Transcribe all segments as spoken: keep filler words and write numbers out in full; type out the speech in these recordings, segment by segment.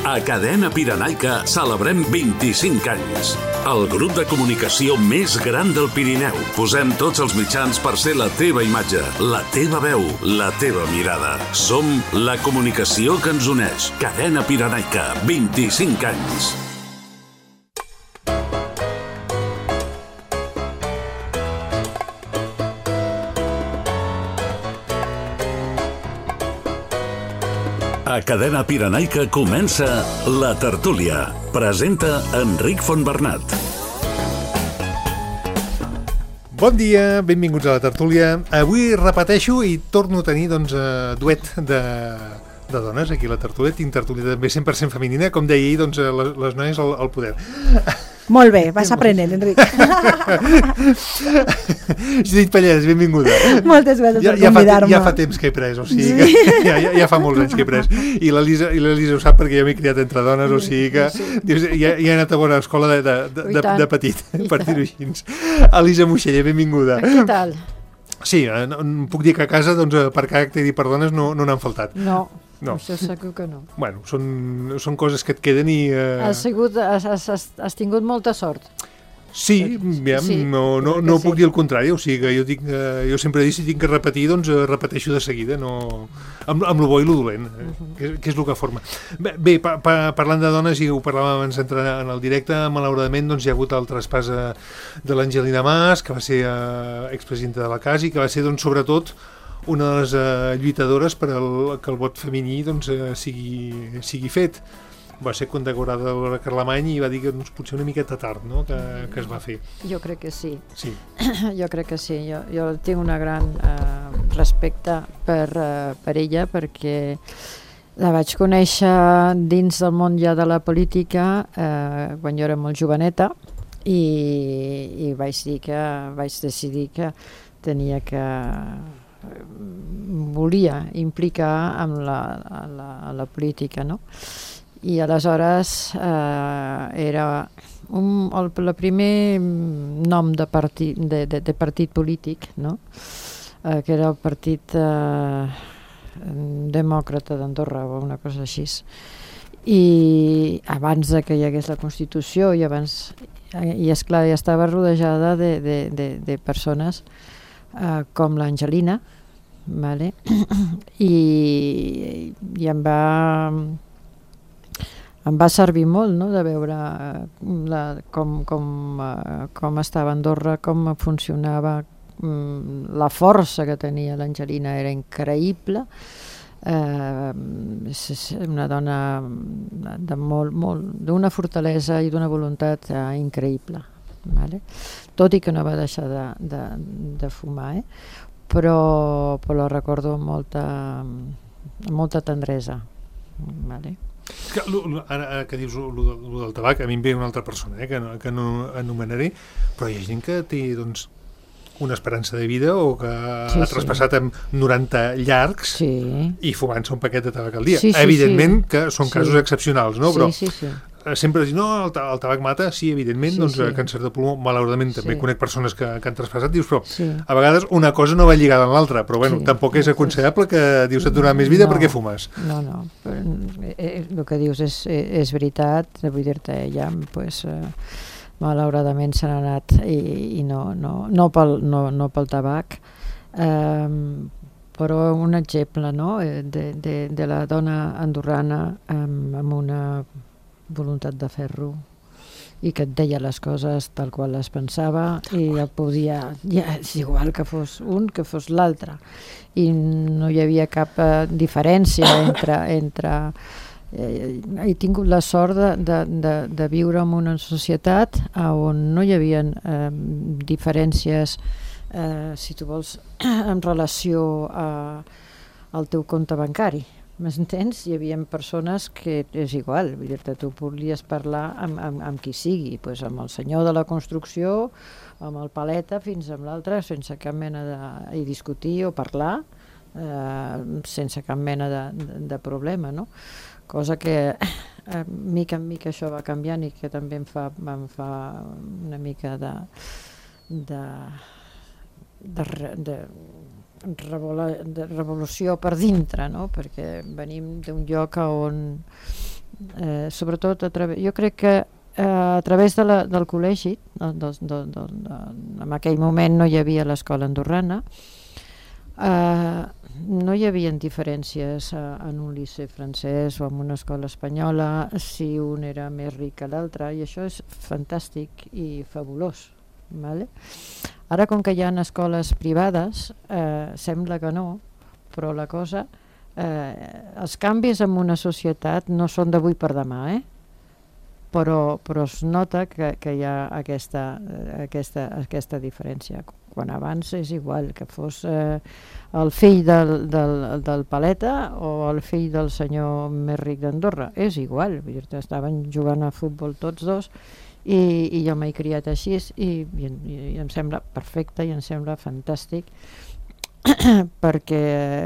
A Cadena Pirenaica celebrem vint-i-cinc anys. El grup de comunicació més gran del Pirineu. Posem tots els mitjans per ser la teva imatge, la teva veu, la teva mirada. Som la comunicació que ens uneix. Cadena Pirenaica, vint-i-cinc anys. A Cadena Pirenaica comença La Tertúlia. Presenta Enric Fontbernat. Bon dia, benvinguts a La Tertúlia. Avui repeteixo i torno a tenir doncs, duet de, de dones aquí a La Tertúlia. Tinc tertúlia també cent per cent femenina, com deia ahir, doncs, les, les noies al, al poder. Molt bé, vas aprenent, Enric. Judit Pallès, benvinguda. Moltes gràcies ja, per ja convidar-me. Fa, ja fa temps que he pres, o sigui sí. que ja, ja, ja fa molts anys que he pres. I l'Elisa ho sap perquè jo m'he criat entre dones, o sigui que sí. dius, ja, ja he anat a bona escola de, de, de, de, de petit, per dir-ho així. Elisa Moixella, benvinguda. Què tal? Sí, no, puc dir que a casa, doncs, per caràcter i per dones no no n'han faltat. No. No. Això segur que no. Bueno, són, són coses que et queden i... Eh... Has, sigut, has, has, has tingut molta sort. Sí, aviam, sí no, no, no sí. puc dir el contrari, o sigui que jo, tinc, eh, jo sempre dic, si tinc que repetir, doncs eh, repeteixo de seguida, no, amb, amb el bo i el dolent, eh, uh -huh. que, que és el que forma. Bé, bé pa, pa, parlant de dones, i ho parlàvem abans d'entrar en el directe, malauradament doncs, hi ha hagut el traspàs eh, de l'Angelina Mas, que va ser eh, expresidenta de la Casa i que va ser, doncs, sobretot, una de les eh, lluitadores per el, que el vot femení doncs, eh, sigui, sigui fet. Va ser condecorada de l'Hora Carlemany i va dir que doncs, potser una miqueta tard, no?, que, que es va fer. Jo crec que sí. Sí. Jo crec que sí. Jo, jo tinc un gran eh, respecte per, eh, per ella, perquè la vaig conèixer dins del món ja de la política eh, quan jo era molt joveneta i, i vaig dir que vaig decidir que tenia que volia implicar amb la, a la, a la política, no? I aleshores eh, era un, el, el primer nom de partit, de, de, de partit polític, no? eh, que era el Partit eh, Demòcrata d'Andorra o una cosa així. I abans de que hi hagués la Constitució i abans, i esclar, ja estava rodejada de, de, de, de persones eh, com l'Angelina, vale? I, i em va em va servir molt, no?, de veure la, com, com, com estava Andorra, com funcionava, la força que tenia l'Angelina era increïble, eh, és una dona de molt, molt, d'una fortalesa i d'una voluntat eh, increïble, vale? Tot i que no va deixar de, de, de fumar, eh? però, però la recordo amb molta, amb molta tendresa, vale? Que, ara, ara que dius el del tabac, a mi em ve una altra persona eh, que, no, que no anomenaré, però hi ha gent que té doncs, una esperança de vida o que sí, ha traspassat sí. amb noranta llargs sí. i fumant-se un paquet de tabac al dia. Sí, sí, evidentment sí. que són sí. casos excepcionals, no? Però sí, sí, sí. sempre dius, no, el, el tabac mata, sí, evidentment, sí, doncs sí. càncer de pulmó, malauradament també sí. conec persones que, que han traspassat, dius, però sí. a vegades una cosa no va lligada amb l'altra, però bueno, sí. tampoc és aconsellable que dius et donarà més vida no, perquè fumes. No, no, però, eh, el que dius és, és veritat, vull dir-te, ella, pues, eh, malauradament se n'ha anat i, i no, no, no, pel, no, no pel tabac, eh, però un exemple, no?, de, de, de la dona andorrana amb, amb una voluntat de fer-ho i que et deia les coses tal qual les pensava i ja podia, ja és igual que fos un que fos l'altre i no hi havia cap eh, diferència entre, entre eh, he tingut la sort de, de, de, de viure en una societat on no hi havia eh, diferències eh, si tu vols en relació a, al teu compte bancari. M'entens? Hi havia persones que és igual, vull dir-te, tu volies parlar amb, amb, amb qui sigui, pues amb el senyor de la construcció, amb el paleta, fins amb l'altre, sense cap mena de... i discutir o parlar, eh, sense cap mena de, de, de problema, no? Cosa que eh, mica en mica això va canviant i que també em fa, em fa una mica de... de, de, de Revol de revolució per dintre, no? Perquè venim d'un lloc on eh, sobretot a través, jo crec que eh, a través de la, del col·legi, de, de, de, de, de, en aquell moment no hi havia l'escola andorrana, eh, no hi havia diferències en un liceu francès o en una escola espanyola, si un era més ric que l'altre, i això és fantàstic i fabulós. Vale? Ara, com que hi ha escoles privades, eh, sembla que no, però la cosa, eh, els canvis en una societat no són d'avui per demà, eh? però, però es nota que, que hi ha aquesta, aquesta, aquesta diferència. Quan abans és igual que fos eh, el fill del, del, del paleta o el fill del senyor més ric d'Andorra, és igual, vull dir, estaven jugant a futbol tots dos i, i jo m'he criat així i, i, i em sembla perfecte i em sembla fantàstic perquè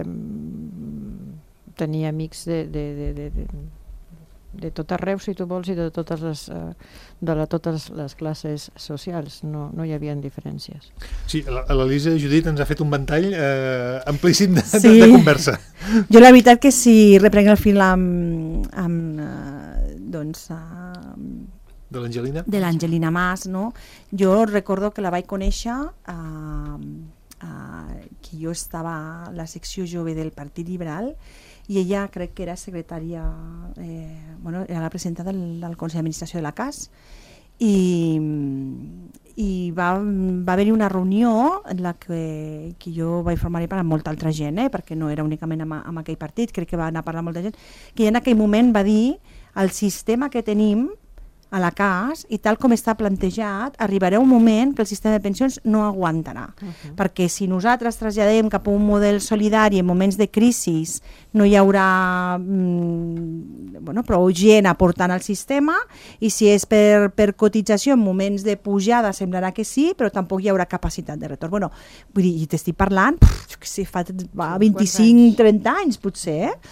tenia amics de, de, de, de, de de tot arreu, si tu vols, i de totes les, de la, totes les classes socials. No, no hi havia diferències. Sí, l'Elisa Judit ens ha fet un ventall eh, amplíssim de, sí. de, de conversa. Jo la veritat que si reprenc el fil amb, amb uh, doncs, uh, de l'Angelina? De l'Angelina Mas, no? Jo recordo que la vaig conèixer uh, uh, que jo estava a la secció jove del Partit Liberal i ella crec que era secretària, eh, bueno, era la presidenta del, del Consell d'Administració de la C A S i, i va, va haver-hi una reunió en la que, que jo vaig formar part amb molta altra gent, eh, perquè no era únicament amb, amb aquell partit, crec que va anar a parlar molta gent, que en aquell moment va dir el sistema que tenim a la C A S i tal com està plantejat, arribarà un moment que el sistema de pensions no aguantarà. Uh-huh. Perquè si nosaltres traslladem cap a un model solidari en moments de crisi, no hi haurà mm, bueno, prou gent aportant al sistema i si és per, per cotització en moments de pujada semblarà que sí, però tampoc hi haurà capacitat de retorn. Bueno, vull dir, t'estic parlant, pff, jo què sé, fa vint-i-cinc trenta anys potser, eh?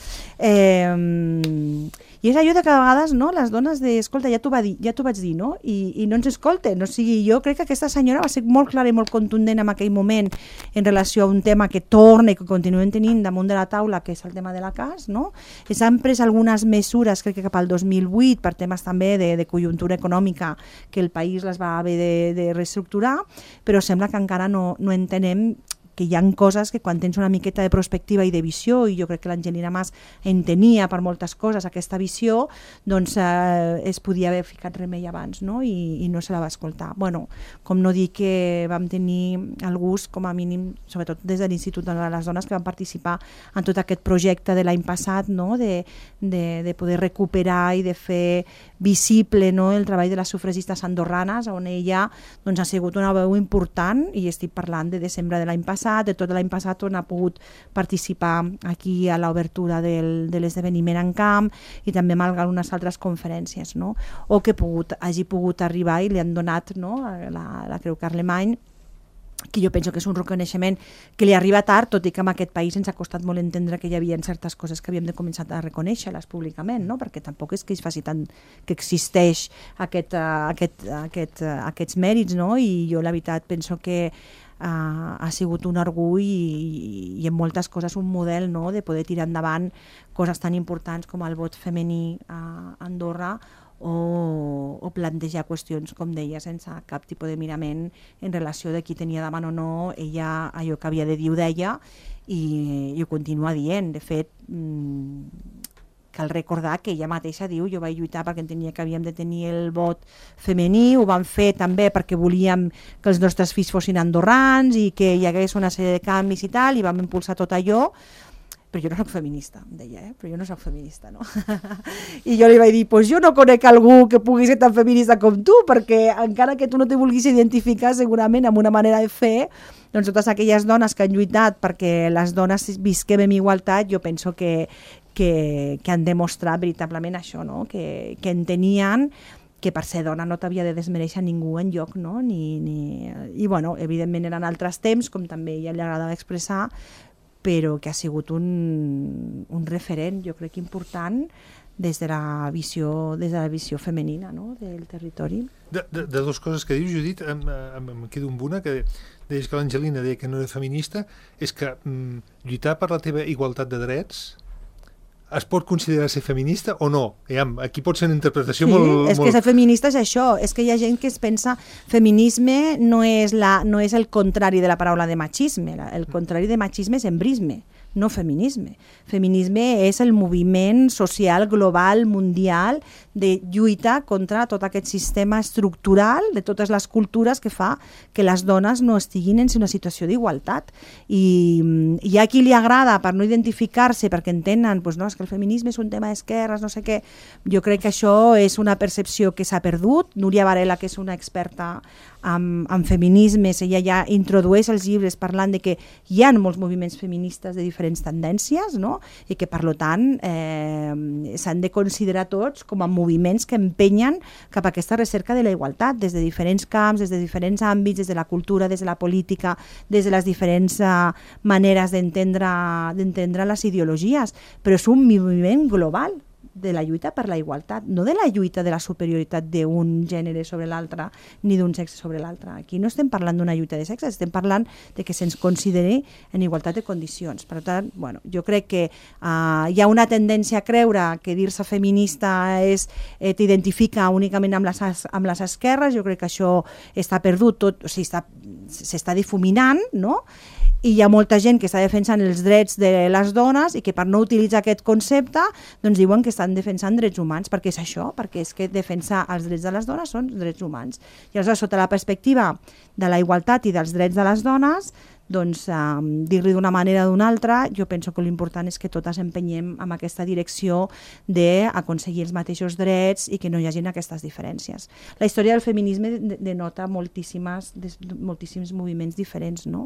eh I és allò de que a vegades no, les dones de, escolta, ja t'ho va dir, ja t'ho vaig dir, no? I, i no ens escolten. O sigui, jo crec que aquesta senyora va ser molt clara i molt contundent en aquell moment en relació a un tema que torna i que continuem tenint damunt de la taula, que és el tema de la C A S, no? S'han pres algunes mesures, crec que cap al dos mil vuit, per temes també de, de conjuntura econòmica, que el país les va haver de, de reestructurar, però sembla que encara no, no entenem que hi ha coses que quan tens una miqueta de perspectiva i de visió, i jo crec que l'Angelina Mas entenia per moltes coses aquesta visió, doncs eh, es podia haver ficat remei abans, no? I, i no se la va escoltar. Bueno, com no dir que vam tenir el gust, com a mínim, sobretot des de l'Institut de les Dones, que van participar en tot aquest projecte de l'any passat, no? de, de, de poder recuperar i de fer visible, no? el treball de les sufragistes andorranes, on ella doncs, ha sigut una veu important, i estic parlant de desembre de l'any passat, de tot l'any passat on ha pogut participar aquí a l'obertura del, de l'esdeveniment en camp i també amb algunes altres conferències, no? O que pogut, hagi pogut arribar i li han donat, no? la, la Creu Carlemany, que jo penso que és un reconeixement que li arriba tard, tot i que en aquest país ens ha costat molt entendre que hi havia certes coses que havíem de començar a reconèixer-les públicament, no? Perquè tampoc és que es faci tant que existeix aquest, uh, aquest, aquest, uh, aquests mèrits, no? I jo la veritat penso que Uh, ha sigut un orgull i, i en moltes coses un model, no? De poder tirar endavant coses tan importants com el vot femení a Andorra o, o plantejar qüestions, com deia, sense cap tipus de mirament en relació de qui tenia davant o no. Ella allò que havia de dir ho deia i, i ho continua dient. De fet, mmm, cal recordar que ella mateixa diu jo vaig lluitar perquè entenia que havíem de tenir el vot femení, ho vam fer també perquè volíem que els nostres fills fossin andorrans i que hi hagués una sèrie de canvis i tal, i vam impulsar tot allò, però jo no soc feminista, em deia, eh? però jo no soc feminista, no? I jo li vaig dir, pues jo no conec algú que pugui ser tan feminista com tu, perquè encara que tu no te vulguis identificar segurament amb una manera de fer, doncs totes aquelles dones que han lluitat perquè les dones visquem en igualtat, jo penso que Que, que han demostrat veritablement això, no? que, que entenien que per ser dona no t'havia de desmereixer ningú en lloc, no? ni, ni... i bueno, evidentment eren altres temps, com també a ella li agradava expressar, però que ha sigut un, un referent, jo crec, important des de la visió, des de la visió femenina, no? del territori. De, de, de dues coses que dius, Judit, em, em, em quedo amb una, que deies que l'Angelina deia que no era feminista, és que mm, lluitar per la teva igualtat de drets es pot considerar ser feminista o no? Aviam, aquí pot ser una interpretació sí, molt... és molt... que ser feminista és això, és que hi ha gent que es pensa feminisme no és, la, no és el contrari de la paraula de machisme, el contrari de machisme és embrisme, no feminisme. Feminisme és el moviment social, global, mundial, de lluita contra tot aquest sistema estructural de totes les cultures que fa que les dones no estiguin en una situació d'igualtat. I hi ha qui li agrada per no identificar-se, perquè entenen pues no, és que el feminisme és un tema d'esquerres, no sé què. Jo crec que això és una percepció que s'ha perdut. Núria Varela, que és una experta en, en feminismes, ella ja introdueix els llibres parlant de que hi ha molts moviments feministes de diferents tendències, no? I que per tant eh, s'han de considerar tots com a moviments que empenyen cap a aquesta recerca de la igualtat des de diferents camps, des de diferents àmbits, des de la cultura, des de la política, des de les diferents uh, maneres d'entendre d'entendre les ideologies, però és un moviment global de la lluita per la igualtat, no de la lluita de la superioritat d'un gènere sobre l'altre ni d'un sexe sobre l'altre. Aquí no estem parlant d'una lluita de sexes, estem parlant de que se'ns consideri en igualtat de condicions. Per tant, bueno, jo crec que uh, hi ha una tendència a creure que dir-se feminista és, eh, t'identifica únicament amb les, amb les esquerres. Jo crec que això està perdut, tot, o sigui, està, s'està difuminant, no? I hi ha molta gent que està defensant els drets de les dones i que per no utilitzar aquest concepte doncs diuen que estan defensant drets humans, perquè és això, perquè és que defensar els drets de les dones són drets humans. I aleshores, sota la perspectiva de la igualtat i dels drets de les dones, doncs um, dir-li d'una manera o d'una altra, jo penso que l'important és que totes empenyem en aquesta direcció d'aconseguir els mateixos drets i que no hi hagin aquestes diferències. La història del feminisme denota moltíssimes, moltíssims moviments diferents, no?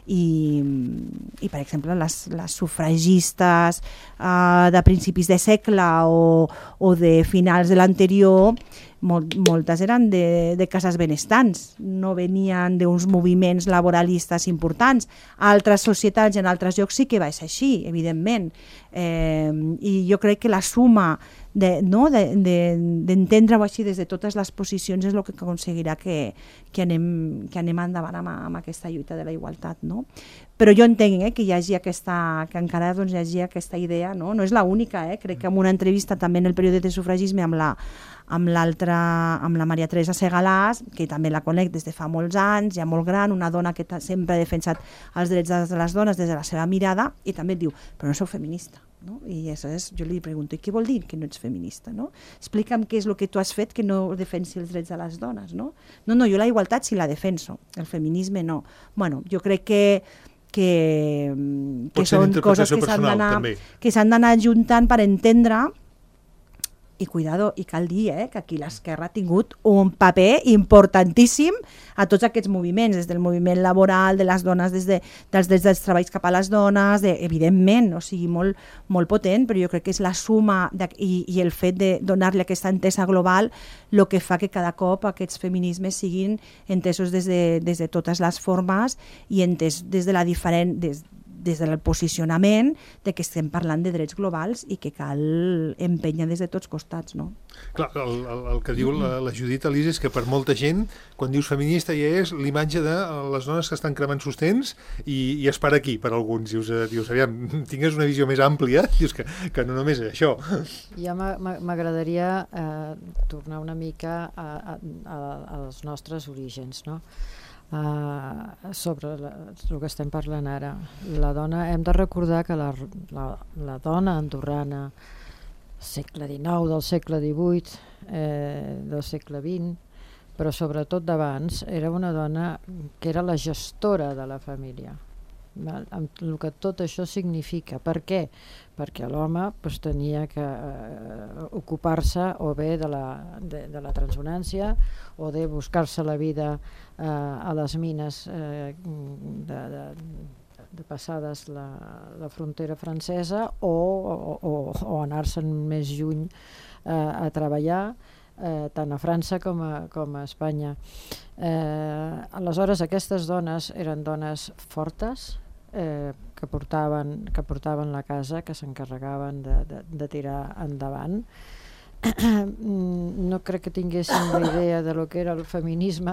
I, i per exemple, les, les sufragistes uh, de principis de segle o, o de finals de l'anterior, Molt, moltes eren de, de cases benestants, no venien d'uns moviments laboralistes importants. A altres societats i en altres llocs sí que va ser així, evidentment. Eh, I jo crec que la suma de, no, de, de, d'entendre-ho així des de totes les posicions és el que aconseguirà que, que, anem, que anem endavant amb, amb aquesta lluita de la igualtat, no? Però jo entenc eh, que hi hagi aquesta, que encara doncs, hi hagi aquesta idea, no, no és l'única, eh? Crec que en una entrevista també en el període de sufragisme amb la amb l'altra, amb la Maria Teresa Segalàs, que també la conec des de fa molts anys, ja molt gran, una dona que sempre ha defensat els drets de les dones des de la seva mirada, i també et diu, però no sou feminista. No? I aleshores jo li pregunto, i què vol dir que no ets feminista? No? Explica'm què és el que tu has fet que no defensi els drets de les dones. No, no, no jo la igualtat sí la defenso, el feminisme no. Bueno, jo crec que que, que són coses que s'han d'anar que s'han d'anar juntant per entendre. I cuidado, i cal dir eh, que aquí l'esquerra ha tingut un paper importantíssim a tots aquests moviments, des del moviment laboral de les dones, des de, dels drets dels treballs cap a les dones, de, evidentment, o sigui, molt, molt potent, però jo crec que és la suma de, i, i el fet de donar-li aquesta entesa global el que fa que cada cop aquests feminismes siguin entesos des de, des de totes les formes i entès des de la diferent... Des, des del posicionament de que estem parlant de drets globals i que cal empènyer des de tots costats, no? Clar, el, el, el que diu la, la Judit Alís és que per molta gent, quan dius feminista ja és l'imatge de les dones que estan cremant sostens i, i es para aquí per alguns. Dius, dius aviam, tingues una visió més àmplia, dius que, que no només és això. Ja m'agradaria eh, tornar una mica a, a, a, als nostres orígens, no? Uh, sobre la, el que estem parlant ara. La dona, hem de recordar que la, la, la dona andorrana segle dinou, del segle divuit, eh, del segle vint, però sobretot d'abans, era una dona que era la gestora de la família. Val? Amb el que tot això significa. Per què? Perquè l'home pues, tenia que eh, ocupar-se o bé de la, de, de la transhumància o de buscar-se la vida eh, a les mines eh, de, de, de passades la, la frontera francesa o, o, o, o anar-se'n més lluny eh, a treballar eh, tant a França com a, com a Espanya. Eh, aleshores aquestes dones eren dones fortes, eh, que, portaven, que portaven la casa, que s'encarregaven de, de, de tirar endavant. No crec que tinguessin la idea de lo que era el feminisme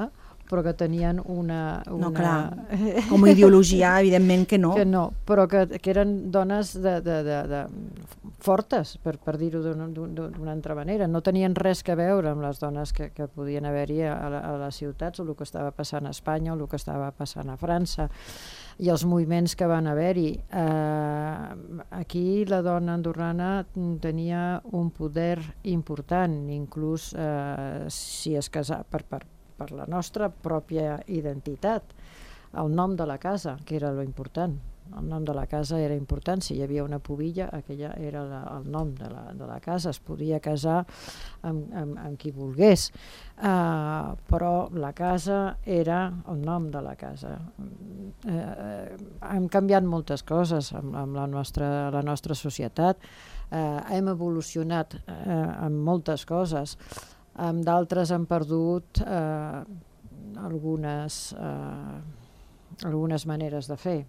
però que tenien una... una... No, clar, com a ideologia, evidentment que no. Que no, però que, que eren dones de, de, de, de fortes, per, per dir-ho d'una altra manera. No tenien res que veure amb les dones que, que podien haver-hi a, a les ciutats, o el que estava passant a Espanya, o el que estava passant a França, i els moviments que van haver-hi. Eh, aquí la dona andorrana tenia un poder important, inclús eh, si es casava per, per, per la nostra pròpia identitat. El nom de la casa, que era lo important. El nom de la casa era important. Si hi havia una pubilla, aquella era la, el nom de la, de la casa. Es podia casar amb, amb, amb qui volgués. Uh, però la casa era el nom de la casa. Uh, uh, hem canviat moltes coses amb, amb la, nostra, la nostra societat. Uh, hem evolucionat uh, en moltes coses. Amb d'altres hem perdut uh, algunes, uh, algunes maneres de fer.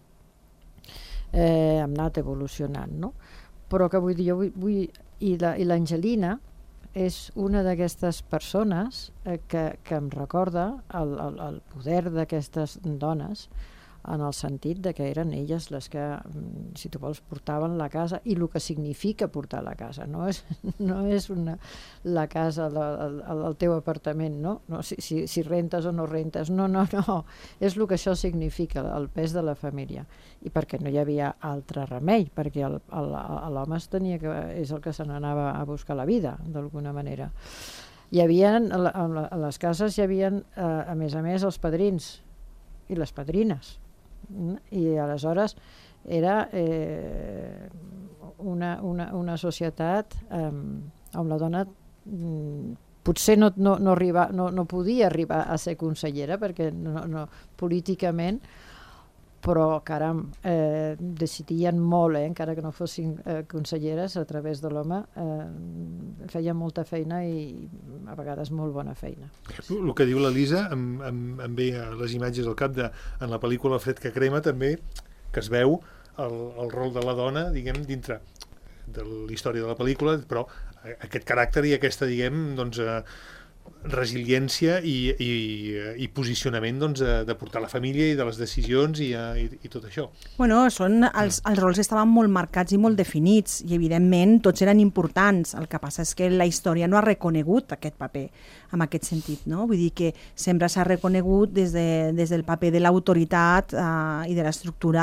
Eh, hem anat evolucionant, no? Però que vull dir, jo vull, vull i l'Angelina és una d'aquestes persones eh, que, que em recorda el, el, el poder d'aquestes dones, en el sentit de que eren elles les que, si tu vols, portaven la casa, i el que significa portar la casa. No és, no és una, la casa, la, el, el teu apartament, no? No, si, si, si rentes o no rentes, no, no, no. És el que això significa, el pes de la família. I perquè no hi havia altre remei, perquè l'home tenia que, és el que se n'anava a buscar la vida, d'alguna manera. Hi havia, a les cases hi havia, a més a més, els padrins i les padrines. I aleshores era eh, una, una, una societat eh, on la dona mm, potser no, no, no, arriba, no, no podia arribar a ser consellera perquè no, no, políticament, però caram, eh, decidien molt, eh, encara que no fossin eh, conselleres, a través de l'home, eh, feien molta feina i a vegades molt bona feina. El que diu l'Elisa em, em, em ve a les imatges al cap de, en la pel·lícula Fred que crema també, que es veu el, el rol de la dona, diguem, dintre de la història de la pel·lícula, però aquest caràcter i aquesta, diguem, doncs, eh, resiliència i, i, i posicionament, doncs, de, de portar la família i de les decisions i, i, i tot això. Bueno, són, els, els rols estaven molt marcats i molt definits i evidentment tots eren importants. El que passa és que la història no ha reconegut aquest paper en aquest sentit, no? Vull dir que sempre s'ha reconegut des, de, des del paper de l'autoritat eh, i de l'estructura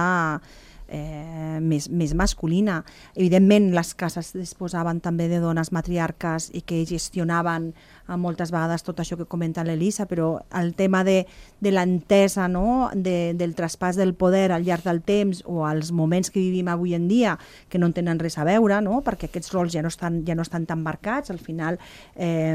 Eh, més, més masculina. Evidentment les cases disposaven també de dones matriarques i que gestionaven eh, moltes vegades tot això que comenta l'Elisa, però el tema de, de l'entesa, no? de, del traspàs del poder al llarg del temps o als moments que vivim avui en dia que no en tenen res a veure, no? Perquè aquests rols ja no estan, ja no estan tan marcats, al final eh,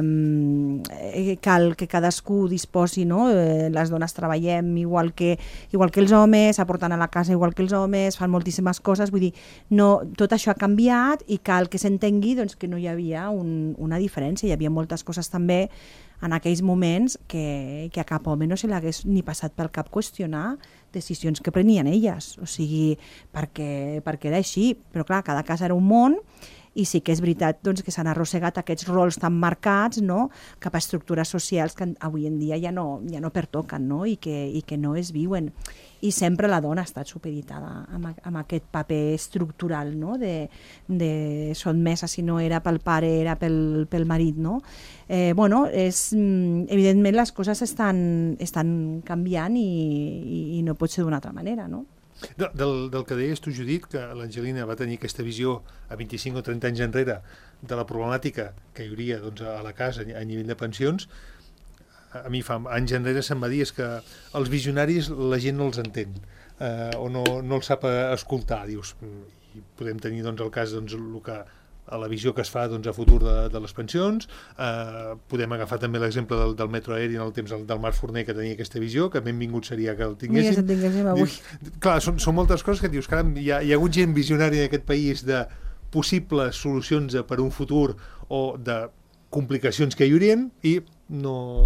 cal que cadascú disposi, no? eh, les dones treballem igual que, igual que els homes, aportant a la casa igual que els homes, fan moltíssimes coses, vull dir, no, tot això ha canviat i cal que s'entengui doncs, que no hi havia un, una diferència, hi havia moltes coses també en aquells moments que, que a cap home no se l'hagués ni passat pel cap qüestionar decisions que prenien elles, o sigui, perquè, perquè era així, però clar, cada cas era un món i sí que és veritat doncs, que s'han arrossegat aquests rols tan marcats, no? Cap a estructures socials que avui en dia ja no, ja no pertoquen, no? I, que, i que no es viuen. I sempre la dona ha estat supeditada amb, amb aquest paper estructural, no? de, de sotmesa, si no era pel pare, era pel, pel marit. No? Eh, bueno, és, evidentment les coses estan, estan canviant i, i, i no pot ser d'una altra manera, no? Del, del que deies tu, Judit, que l'Angelina va tenir aquesta visió a vint-i-cinc o trenta anys enrere de la problemàtica que hi hauria doncs, a la casa a nivell de pensions, a mi fa anys enrere se'm va dir és que els visionaris la gent no els entén eh, o no, no els sap escoltar, dius, i podem tenir doncs, el cas doncs, el que a la visió que es fa doncs, a futur de, de les pensions. Eh, podem agafar també l'exemple del, del metro aeri en el temps del, del Marc Forner, que tenia aquesta visió, que benvingut seria que el tinguéssim. Mira, que tinguéssim avui. Dius, clar, són, són moltes coses que dius, caram, hi ha, hi ha hagut gent visionària en aquest país de possibles solucions per un futur o de complicacions que hi haurien i no...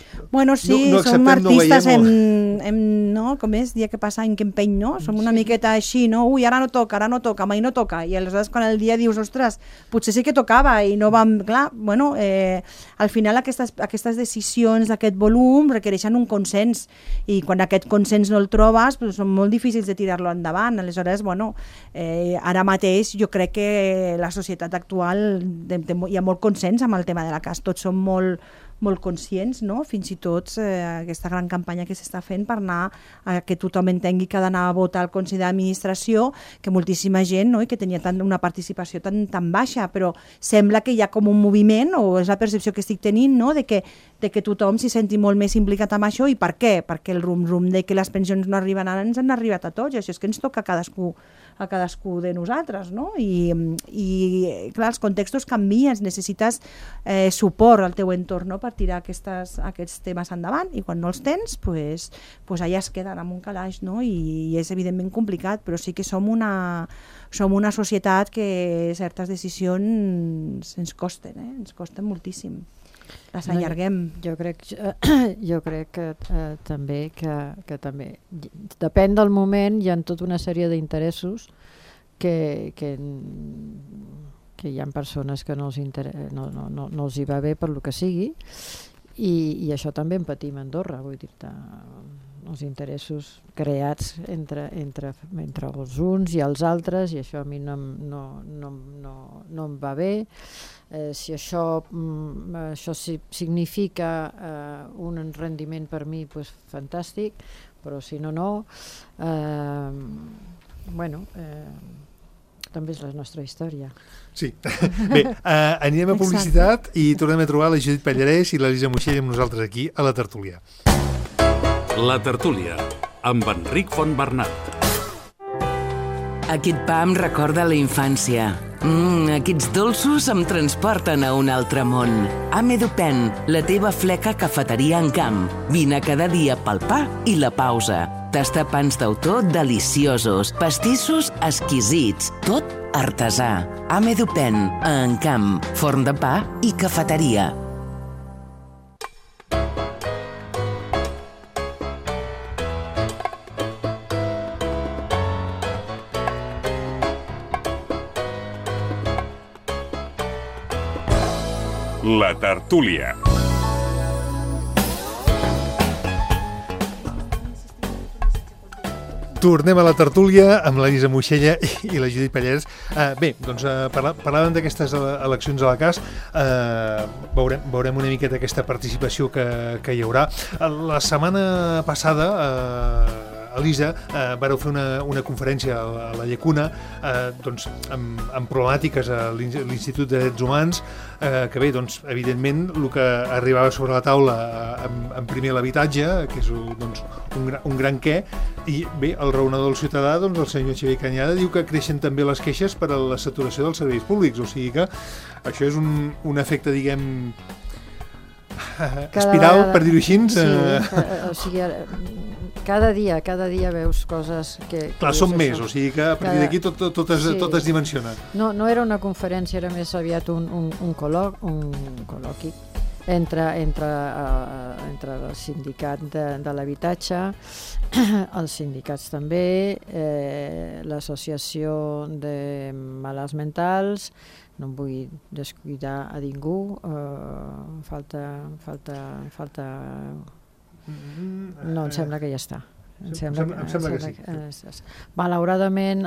Bueno, sí, no, no som acceptem, artistes no en, veiem... en, no? Com és? Dia que passa any que empeny, no? Som una miqueta així, no? Ui, ara no toca, ara no toca, mai no toca. I aleshores quan el dia dius, ostres, potser sí que tocava i no vam... Clar, bueno, eh, al final aquestes, aquestes decisions d'aquest volum requereixen un consens i quan aquest consens no el trobes doncs són molt difícils de tirar-lo endavant. Aleshores, bueno, eh, ara mateix jo crec que la societat actual de, de, hi ha molt consens amb el tema de la cas. Tots som molt molt conscients, no? Fins i tot eh, aquesta gran campanya que s'està fent per anar a que tothom entengui que ha d'anar a votar al Consell d'Administració, que moltíssima gent, no? I que tenia tant, una participació tan, tan baixa, però sembla que hi ha com un moviment, o és la percepció que estic tenint, no? de, que, de que tothom s'hi senti molt més implicat amb això. I per què? Perquè el rum-rum de que les pensions no arriben ara ens han arribat a tots, i això és que ens toca a cadascú a cadascú de nosaltres, no? I, i clar, els contextos canvien, necessites eh, suport al teu entorn, no? Per tirar aquestes, aquests temes endavant, i quan no els tens, pues, pues allà es queden amb un calaix, no? I, i és evidentment complicat, però sí que som una, som una societat que certes decisions ens costen, eh? Ens costen moltíssim. Les allarguem. No, jo crec, jo crec que eh, també que, que també depèn del moment, hi ha tota una sèrie d'interessos que, que, que hi ha persones que no els, inter... no, no, no, no els hi va bé per lo que sigui, i, i això també en patim a Andorra, vull dir-te, els interessos creats entre, entre, entre els uns i els altres, i això a mi no, no, no, no, no em va bé. Eh, si això, mm, això si, significa eh, un rendiment per mi, pues, fantàstic, però si no, no. Eh, bueno, eh, també és la nostra història. Sí. Bé, eh, anirem a publicitat i tornem a trobar la Judit Pallarès i l'Elisa Moixell amb nosaltres aquí a la tertúlia. La tertúlia, amb Enric Fontbernat. Aquest pa em recorda la infància. Mm, aquests dolços em transporten a un altre món. Amedupen, la teva fleca cafeteria en camp. Vine cada dia pel pa i la pausa. Tasta pans d'autor deliciosos, pastissos exquisits, tot artesà. Amedupen, a Encamp, forn de pa i cafeteria. La tertúlia. Tornem a la tertúlia amb l'Elisa Moixella i la Judit Pallarès. Uh, bé, doncs uh, parla, parlàvem d'aquestes eleccions a la C A S. Uh, veurem, veurem una miqueta aquesta participació que, que hi haurà. La setmana passada, uh, Elisa, eh, vareu fer una, una conferència a la, a la Llacuna eh, doncs, amb, amb problemàtiques a l'Institut de Drets Humans, eh, que bé, doncs, evidentment, el que arribava sobre la taula eh, en, en primer l'habitatge, que és doncs, un, gra, un gran què, i bé, el raonador del ciutadà, doncs, el senyor Xavier Canyada, diu que creixen també les queixes per a la saturació dels serveis públics, o sigui que això és un, un efecte, diguem, espiral, per dir-ho així. Sí, eh, o sigui, cada dia, cada dia veus coses que... Clar, són més, o sigui que a partir d'aquí tot, tot, tot, es, sí. tot es dimensiona. No, no era una conferència, era més aviat un, un, un, col·loc, un col·loqui entre, entre, uh, entre el sindicat de, de l'habitatge, els sindicats també, eh, l'associació de malalts mentals, no em vull descuidar a ningú, uh, falta, falta, falta... No, em sembla que ja està. Em sembla, em sembla que, que, que sí. Eh, malauradament,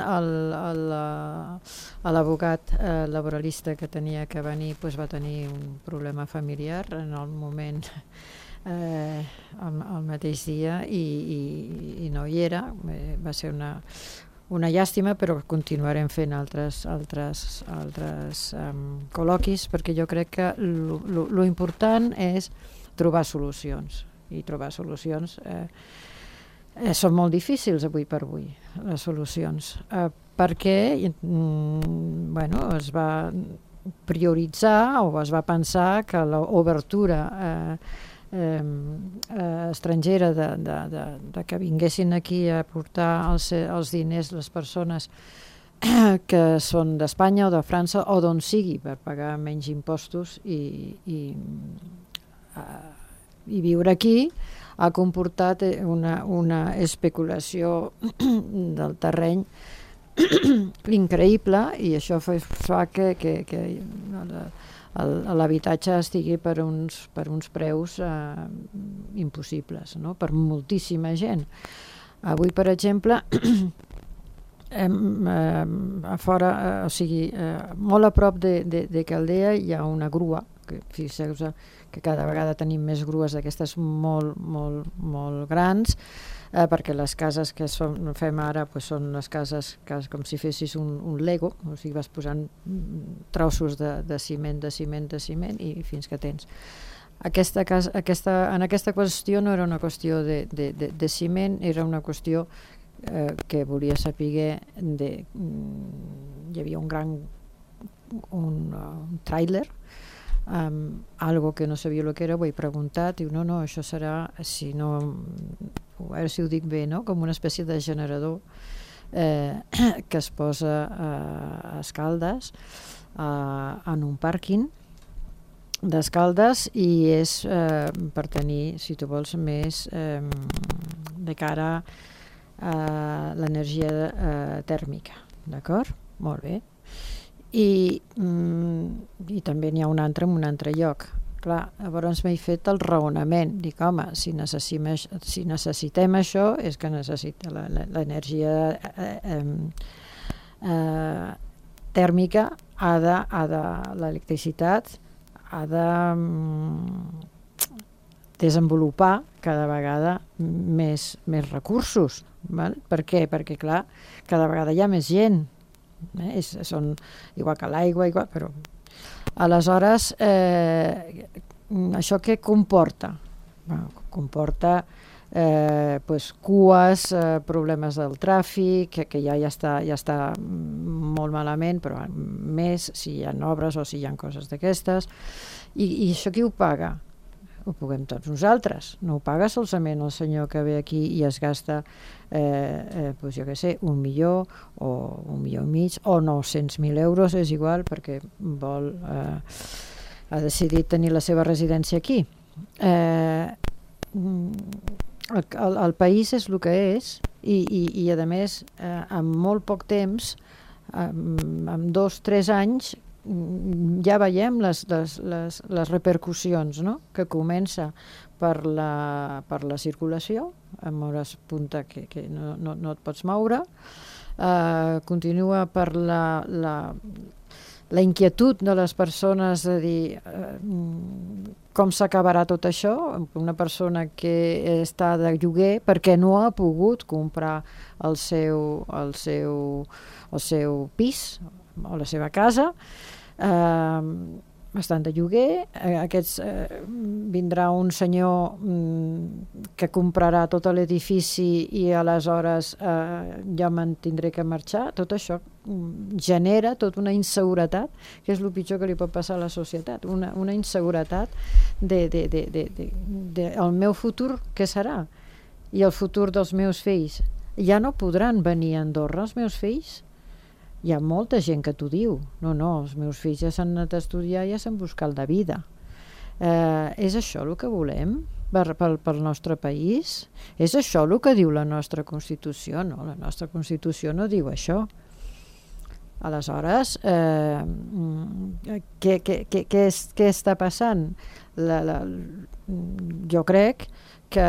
l'abogat eh, laboralista que tenia que venir pues, va tenir un problema familiar en el moment, eh, el, el mateix dia, i, i, i no hi era. Eh, va ser una... una llàstima, però continuarem fent altres, altres, altres um, col·loquis, perquè jo crec que lo, lo, lo important és trobar solucions, i trobar solucions eh, eh, són molt difícils avui per avui, les solucions, eh, perquè mm, bueno, es va prioritzar o es va pensar que l'obertura eh, Eh, eh, estrangera de, de, de, de que vinguessin aquí a portar els, els diners les persones que són d'Espanya o de França o d'on sigui per pagar menys impostos i, i, eh, i viure aquí ha comportat una, una especulació del terreny increïble, i això fa, fa que, que, que l'habitatge estigui per uns, per uns preus eh, impossibles, no? Per moltíssima gent. Avui, per exemple, eh, a fora, eh, o sigui, eh, molt a prop de, de, de Caldea hi ha una grua, que fixeu-vos que cada vegada tenim més grues d'aquestes molt, molt, molt grans, eh, perquè les cases que som, fem ara pues, són les cases que, com si fessis un, un Lego, o sigui, vas posant trossos de, de ciment, de ciment, de ciment, i fins que tens. Aquesta casa, aquesta, en aquesta qüestió no era una qüestió de, de, de, de ciment, era una qüestió eh, que volia saber de... Hi havia un gran un, un tràiler, Um, algo que no sabia el que era, ho he preguntat, diu, no, no, això serà, si no, a veure si ho dic bé, no? Com una espècie de generador eh, que es posa eh, a Escaldes, eh, en un pàrquing d'Escaldes, i és eh, per tenir, si tu vols, més eh, de cara a l'energia eh, tèrmica, d'acord? Molt bé. I, mm, i també n'hi ha un altre en un altre lloc. Clar, llavors m'he fet el raonament, dic, home, si necessitem, si necessitem això és que necessita l'energia eh, eh, eh, tèrmica, ha de, ha de l'electricitat ha de mm, desenvolupar cada vegada més, més recursos, val? Per què? Perquè clar, cada vegada hi ha més gent. Eh? És, són igual que l'aigua, igual, però aleshores eh, això què comporta? Bueno, comporta eh, pues, cues, eh, problemes del tràfic, que, que ja, ja, està, ja està molt malament, però més si hi ha obres o si hi ha coses d'aquestes. I, i això qui ho paga? Ho paguem tots nosaltres, no ho paga solament el senyor que ve aquí i es gasta eh, eh, pues jo què sé, un milió o un milió i mig o nou-cents mil euros, és igual, perquè vol eh, ha decidit tenir la seva residència aquí. Eh, el, el, el país és el que és, i, i, i a més eh, en molt poc temps, en, en dos o tres anys, ja veiem les, les, les, les repercussions, no? Que comença per la, per la circulació, amb hores punta que, que no, no, no et pots moure, eh, continua per la, la, la inquietud de les persones de dir eh, com s'acabarà tot això, una persona que està de lloguer perquè no ha pogut comprar el seu, el seu, el seu pis o la seva casa, Uh, estan de lloguer, uh, aquests, uh, vindrà un senyor um, que comprarà tot l'edifici i aleshores uh, ja me'n tindré que marxar. Tot això um, genera tota una inseguretat, que és el pitjor que li pot passar a la societat, una, una inseguretat de, de, de, de, de, de el meu futur què serà, i el futur dels meus fills. Ja no podran venir a Andorra els meus fills? Hi ha molta gent que t'ho diu. No, no, els meus fills ja s'han anat a estudiar, ja s'han buscat la vida. Eh, és això el que volem per, per, pel nostre país? És això el que diu la nostra Constitució? No, la nostra Constitució no diu això. Aleshores, eh, què, què, què, què, és, què està passant? La, la, jo crec que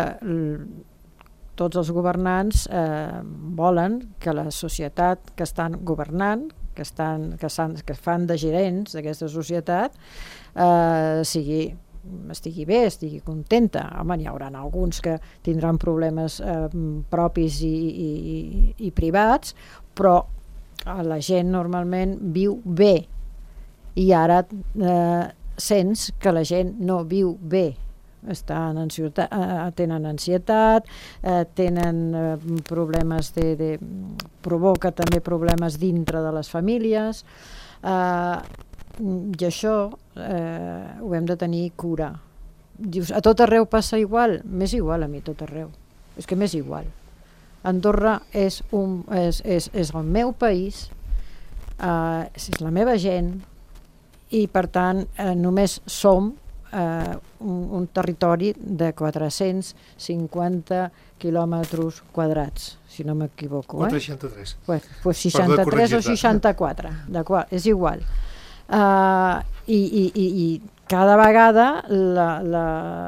tots els governants eh, volen que la societat que estan governant, que, estan, que, estan, que fan de gerents d'aquesta societat, eh, sigui, estigui bé, estigui contenta. Home, hi haurà alguns que tindran problemes eh, propis i, i, i, i privats, però la gent normalment viu bé. I ara eh, sents que la gent no viu bé. Estan ansietat, eh, tenen ansietat, eh, tenen eh, problemes de, de... provoca també problemes dintre de les famílies, eh, i això eh, ho hem de tenir cura. Dius, a tot arreu passa igual? M'és igual a mi tot arreu, és que m'és igual. Andorra és, un, és, és, és el meu país, eh, és la meva gent, i per tant eh, només som eh, un, un territori de quatre-cents cinquanta quilòmetres quadrats, si no m'equivoco. quatre cents i seixanta-tres. Eh? Pues seixanta-tres o seixanta-quatre, és igual. Uh, i, i, i, I cada vegada la, la,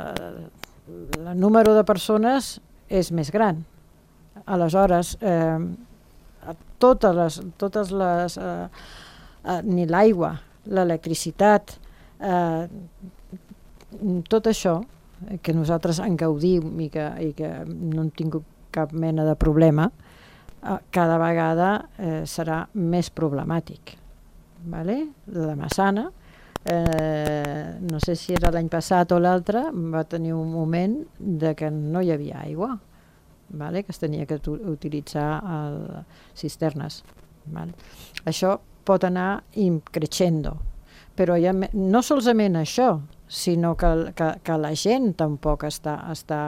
el número de persones és més gran. Aleshores, eh, totes les, totes les eh, eh, ni l'aigua, l'electricitat, eh, tot això que nosaltres en gaudim i que, i que no hem tingut cap mena de problema, eh, cada vegada eh, serà més problemàtic. Vale? La Massana, eh, no sé si era l'any passat o l'altre, va tenir un moment de que no hi havia aigua, vale? Que es tenia que utilitzar el, cisternes. Vale? Això pot anar creixendo, però ja, no solament això, sinó que, que, que la gent tampoc està, està,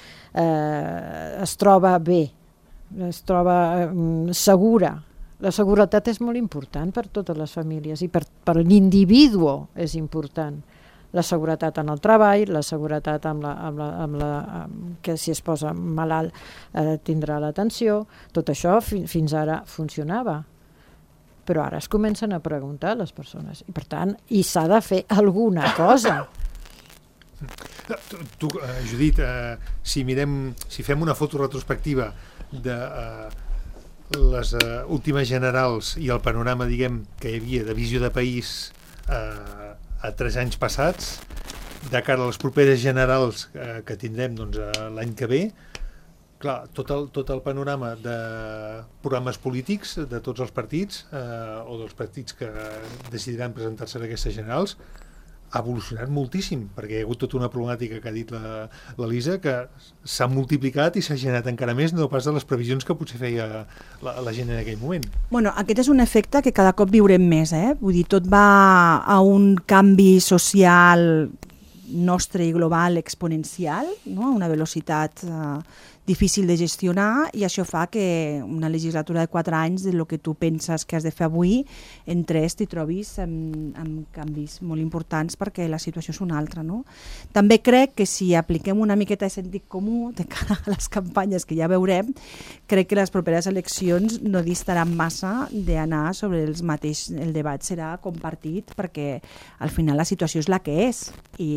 eh, es troba bé, es troba eh, segura. La seguretat és molt important per totes les famílies i per, per l'individu és important. La seguretat en el treball, la seguretat amb la, amb la, amb la, amb que si es posa malalt eh, tindrà l'atenció, tot això fi, fins ara funcionava. Però ara es comencen a preguntar les persones i per tant, i s'ha de fer alguna cosa. Tu, tu eh, Judit, eh, si mirem, si fem una foto retrospectiva de eh, les eh, últimes generals i el panorama, diguem, que hi havia de visió de país eh, a tres anys passats, de cara a les properes generals eh, que tindrem doncs, eh, l'any que ve, clar, tot el, tot el panorama de programes polítics de tots els partits eh, o dels partits que decidiran presentar-se en aquestes generals ha evolucionat moltíssim, perquè hi ha hagut tota una problemàtica que ha dit la, la Lisa, que s'ha multiplicat i s'ha generat encara més, no pas de les previsions que potser feia la, la gent en aquell moment. Bueno, aquest és un efecte que cada cop viurem més, eh? Vull dir, tot va a un canvi social nostre i global exponencial, no? A una velocitat eh, difícil de gestionar, i això fa que una legislatura de quatre anys de lo que tu penses que has de fer avui, en tres t'hi trobis amb, amb canvis molt importants perquè la situació és una altra, no? També crec que si apliquem una miqueta de sentit comú de cara a les campanyes que ja veurem, crec que les properes eleccions no distaran massa d'anar sobre els mateixos, el debat serà compartit perquè al final la situació és la que és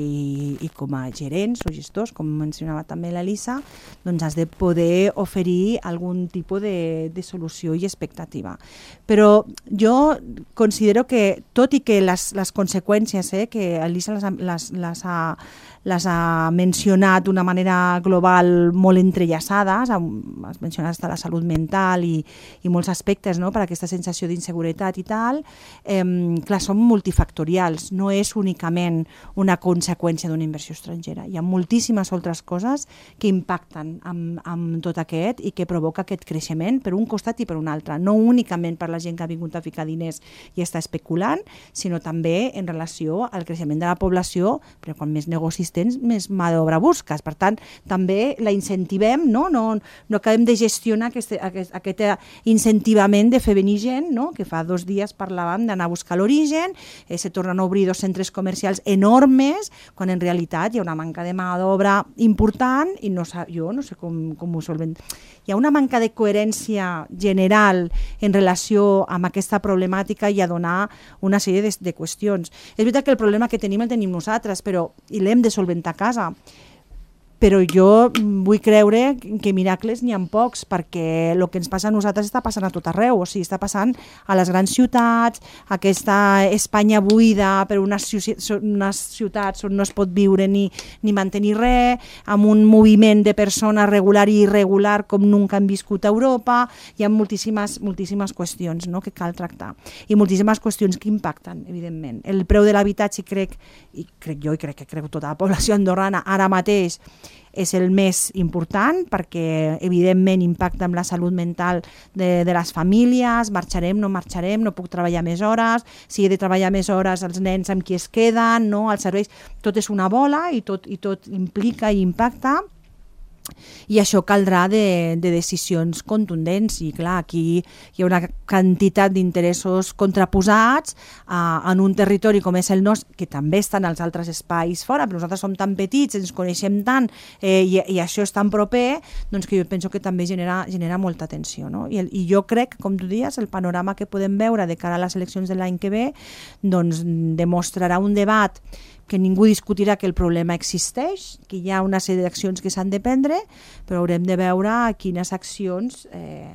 i, i com a gerents o gestors, com mencionava també l'Elisa, doncs has de poder oferir algun tipus de, de solució i expectativa. Però jo considero que, tot i que les, les conseqüències, eh, que Elisa les, les, les, ha, les ha mencionat d'una manera global molt entrellaçades, has mencionat hasta la salut mental i, i molts aspectes, no?, per aquesta sensació d'inseguretat i tal, eh, clar, són multifactorials, no és únicament una conseqüència d'una inversió estrangera. Hi ha moltíssimes altres coses que impacten amb amb tot aquest i que provoca aquest creixement per un costat i per un altre, no únicament per la gent que ha vingut a ficar diners i està especulant, sinó també en relació al creixement de la població, perquè quan més negocis tens, més mà d'obra busques. Per tant, també la incentivem, no, no, no acabem de gestionar aquest, aquest, aquest incentivament de fer venir gent, no? Que fa dos dies parlàvem d'anar a buscar l'origen, eh, se tornen a obrir dos centres comercials enormes, quan en realitat hi ha una manca de mà d'obra important i no, jo no sé com com ho solvent. Hi ha una manca de coherència general en relació amb aquesta problemàtica i a donar una sèrie de, de qüestions. És veritat que el problema que tenim el tenim nosaltres, però i l'hem de solventar a casa. Però jo vull creure que miracles n'hi ha pocs, perquè el que ens passa a nosaltres està passant a tot arreu, o sigui, està passant a les grans ciutats, aquesta Espanya buida per unes, unes ciutats on no es pot viure ni, ni mantenir res, amb un moviment de persones regular i irregular com nunca han viscut a Europa. Hi ha moltíssimes, moltíssimes qüestions, no?, que cal tractar, i moltíssimes qüestions que impacten, evidentment. El preu de l'habitatge, crec, i crec jo i crec que crec tota la població andorrana ara mateix, és el més important perquè evidentment impacta amb la salut mental de, de les famílies, marxarem, no marxarem, no puc treballar més hores, si he de treballar més hores els nens amb qui es queden, no, els serveis, tot és una bola i tot, i tot implica i impacta. i això caldrà de, de decisions contundents i clar, aquí hi ha una quantitat d'interessos contraposats uh, en un territori com és el nostre, que també estan als altres espais fora, però nosaltres som tan petits, ens coneixem tant eh, i, i això és tan proper, doncs que jo penso que també genera, genera molta tensió, no? I, el, I jo crec, com tu dius, el panorama que podem veure de cara a les eleccions de l'any que ve doncs demostrarà un debat que ningú discutirà que el problema existeix, que hi ha una sèrie d'accions que s'han de prendre, però haurem de veure quines accions, eh,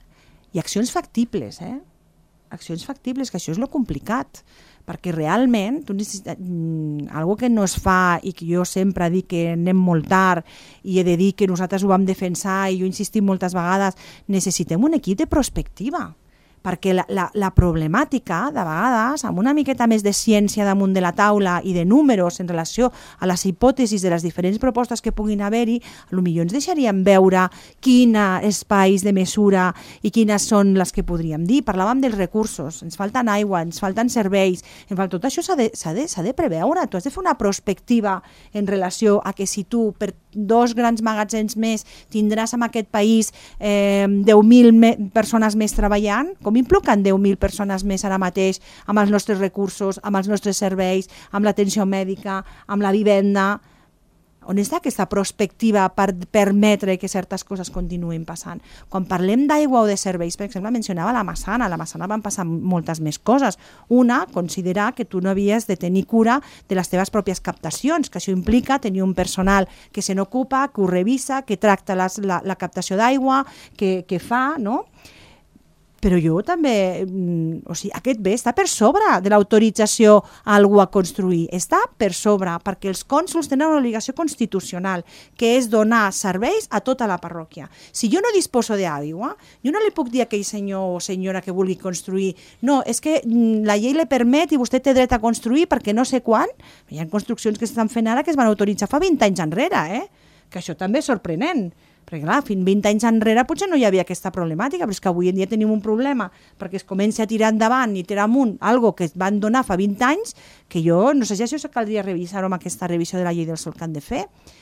i accions factibles, eh? accions factibles, que això és lo complicat, perquè realment tu necessites, mm, algo que no es fa i que jo sempre dic que anem molt tard i he de dir que nosaltres ho vam defensar i jo he insistit moltes vegades, necessitem un equip de prospectiva, perquè la, la, la problemàtica, de vegades, amb una miqueta més de ciència damunt de la taula i de números en relació a les hipòtesis de les diferents propostes que puguin haver-hi, potser ens deixaríem veure quins espais de mesura i quines són les que podríem dir. Parlàvem dels recursos, ens falten aigua, ens falten serveis, en tot això s'ha de, s'ha de, s'ha de preveure, tu has de fer una prospectiva en relació a que si tu per dos grans magatzems més tindràs en aquest país eh, deu mil me- persones més treballant, com impliquen deu mil persones més ara mateix amb els nostres recursos, amb els nostres serveis, amb l'atenció mèdica, amb la vivenda. On està aquesta prospectiva per permetre que certes coses continuïn passant? Quan parlem d'aigua o de serveis, per exemple, mencionava la Massana. A la Massana van passar moltes més coses. Una, considerar que tu no havies de tenir cura de les teves pròpies captacions, que això implica tenir un personal que se n'ocupa, que ho revisa, que tracta les, la, la captació d'aigua, que, que fa, no? Però jo també, o sigui, aquest bé està per sobre de l'autorització a algú a construir, està per sobre, perquè els cònsols tenen una obligació constitucional, que és donar serveis a tota la parròquia. Si jo no disposo d'aigua, jo no li puc dir a aquell senyor o senyora que vulgui construir, no, és que la llei le permet i vostè té dret a construir perquè no sé quan. Hi ha construccions que s'estan fent ara que es van autoritzar fa vint anys enrere, eh? Que això també és sorprenent. Perquè clar, fins vint anys enrere potser no hi havia aquesta problemàtica, però és que avui en dia tenim un problema perquè es comença a tirar endavant i tirar amunt algo que es van donar fa vint anys, que jo no sé si això caldria revisar-ho amb aquesta revisió de la llei del sòl que han de fer.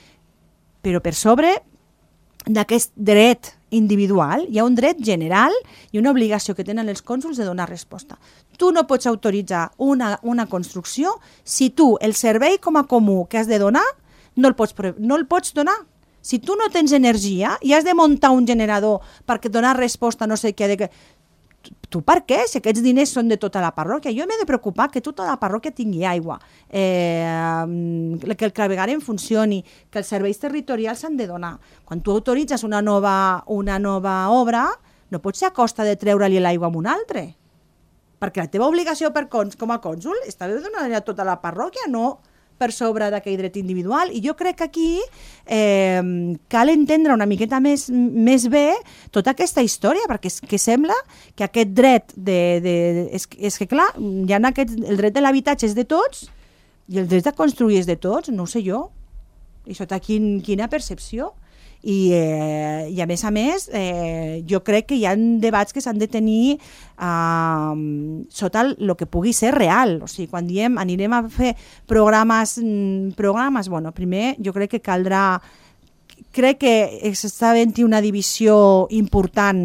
Però per sobre d'aquest dret individual hi ha un dret general i una obligació que tenen els cònsols de donar resposta. Tu no pots autoritzar una, una construcció si tu el servei com a comú que has de donar no el pots, no el pots donar. Si tu no tens energia i has de muntar un generador perquè donar resposta no sé què, de... tu per què? Si aquests diners són de tota la parròquia. Jo m'he de preocupar que tota la parròquia tingui aigua, eh, que el clavegueram funcioni, que els serveis territorials s'han de donar. Quan tu autoritzes una nova, una nova obra, no pot ser a costa de treure-li l'aigua a un altre. Perquè la teva obligació per cons, com a cònsol està de donar a tota la parròquia, no per sobre d'aquell dret individual. I jo crec que aquí eh, cal entendre una miqueta més, més bé tota aquesta història, perquè és que sembla que aquest dret de... de és, és que clar, hi ha aquest, el dret de l'habitatge és de tots i el dret de construir és de tots, no ho sé jo. I sota quin, quina percepció. I, eh, i a més a més eh, jo crec que hi ha debats que s'han de tenir eh, sota el, el que pugui ser real. O sigui, quan diem anirem a fer programes, programes bueno, primer jo crec que caldrà, crec que s'està havent una divisió important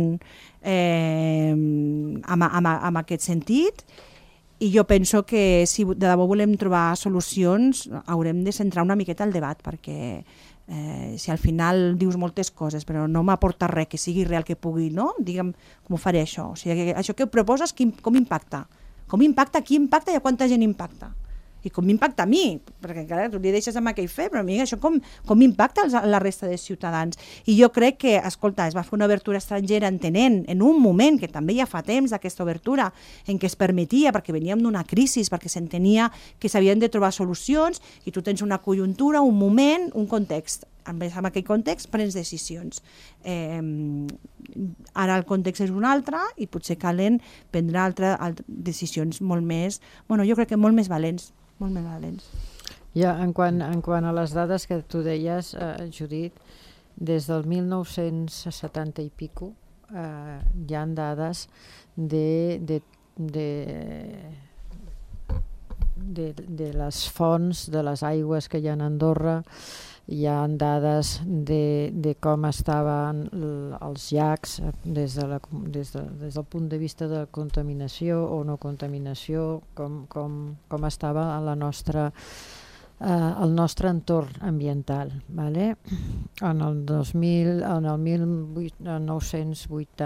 eh, amb, amb, amb aquest sentit, i jo penso que si de debò volem trobar solucions haurem de centrar una miqueta el debat, perquè Eh, si al final dius moltes coses però no m'aporta res que sigui real que pugui, no? Digue'm com ho faré això. O sigui, que, això que proposes com impacta? Com impacta, qui impacta i a quanta gent impacta? I com m'impacta a mi, perquè encara tu li deixes amb aquell fer, però a mi això com, com impacta a la resta de ciutadans. I jo crec que, escolta, es va fer una obertura estrangera entenent en un moment, que també ja fa temps d'aquesta obertura, en què es permetia, perquè veníem d'una crisi, perquè s'entenia que s'havien de trobar solucions, i tu tens una conjuntura, un moment, un context. En aquell context prens decisions. Eh, ara el context és un altre i potser calen prendre altres, altres decisions molt més, bueno, jo crec que molt més valents. molt més valents. Ja, en quant, en quant a les dades que tu deies, eh, Judit, des del mil nou-cents setanta i pico eh, hi ha dades de, de, de, de, de les fonts, de les aigües que hi ha a Andorra, hi ha dades de, de com estaven els llacs des, de la, des, de, des del punt de vista de contaminació o no contaminació, com, com, com estava la nostra, eh, el nostre entorn ambiental. Vale? En el dos mil, en el mil nou-cents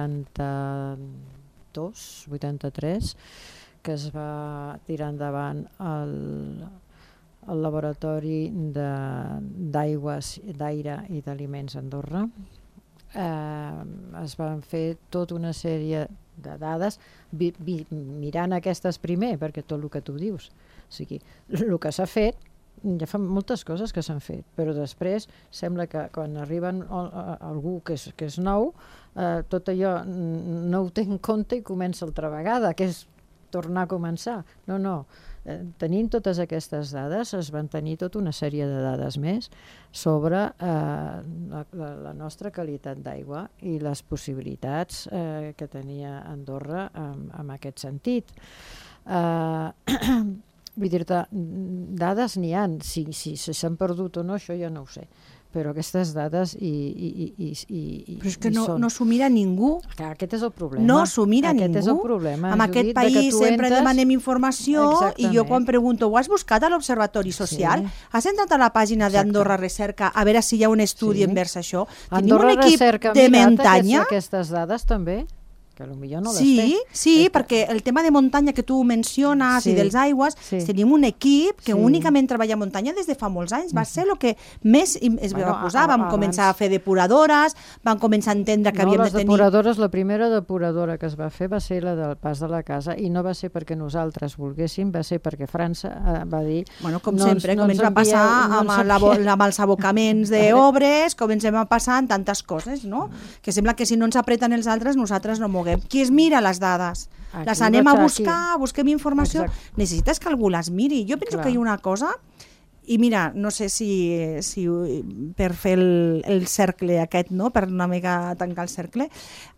vuitanta-dos, vuitanta-tres, que es va tirar endavant el, el laboratori d'aigües, d'aire i d'aliments a Andorra. Eh, es van fer tota una sèrie de dades vi, vi, mirant aquestes primer, perquè tot el que tu dius, o sigui, el que s'ha fet, ja fa moltes coses que s'han fet, però després sembla que quan arriben algú que és, que és nou, eh, tot allò no ho té en compte i comença altra vegada, que és tornar a començar. No, no. Eh, tenint totes aquestes dades, es van tenir tota una sèrie de dades més sobre eh, la, la, la nostra qualitat d'aigua i les possibilitats eh, que tenia Andorra en, en aquest sentit. Eh, vull dir-te, dades n'hi ha. Si, si, si s'han perdut o no, això ja no ho sé. Però aquestes dades i, i, i, i, i però és que no, no s'ho mira ningú. Clar, aquest és el problema. No s'ho mira aquest ningú. És el problema, en Judit, aquest país sempre entres... demanem informació. Exactament. I jo quan pregunto, ho has buscat a l'Observatori Social? Sí. Has entrat a la pàgina d'Andorra Recerca a veure si hi ha un estudi sí. envers això? Andorra Tenim un equip Recerca, de mirat muntanya. Aquestes dades també, que potser no les sí, té. Sí, és perquè el tema de muntanya que tu menciones sí, i dels aigües, sí. tenim un equip que sí. únicament treballa a muntanya des de fa molts anys. Va ser el que més es bueno, va posar. Vam abans... començar a fer depuradores, vam començar a entendre que no, havíem de tenir... No, les depuradores, la primera depuradora que es va fer va ser la del Pas de la Casa i no va ser perquè nosaltres volguéssim, va ser perquè França eh, va dir... Bueno, com no sempre, ens, com no ens va passar no amb, la, amb els abocaments d'obres, com ens va passar en tantes coses, no? Que sembla que si no ens apreten els altres, nosaltres no moguem. Qui es mira les dades? Aquí, les anem a buscar, aquí. busquem informació. Exacte. Necessites que algú les miri. Jo penso Clar. que hi ha una cosa, i mira, no sé si, si per fer el, el cercle aquest, no? Per una mica tancar el cercle,